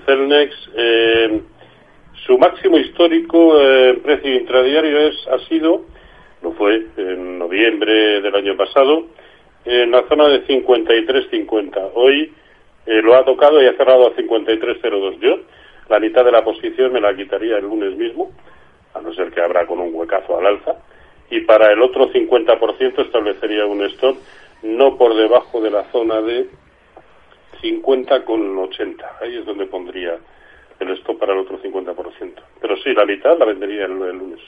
Celnex, su máximo histórico en precio intradiario ha sido, lo fue en noviembre del año pasado, en la zona de 53.50. Hoy lo ha tocado y ha cerrado a 53.02. Yo la mitad de la posición me la quitaría el lunes mismo, a no ser que abra con un huecazo al alza, y para el otro 50% establecería un stop no por debajo de la zona de 50,80. Ahí es donde pondría el stop para el otro 50%. Pero sí, la mitad la vendería el lunes.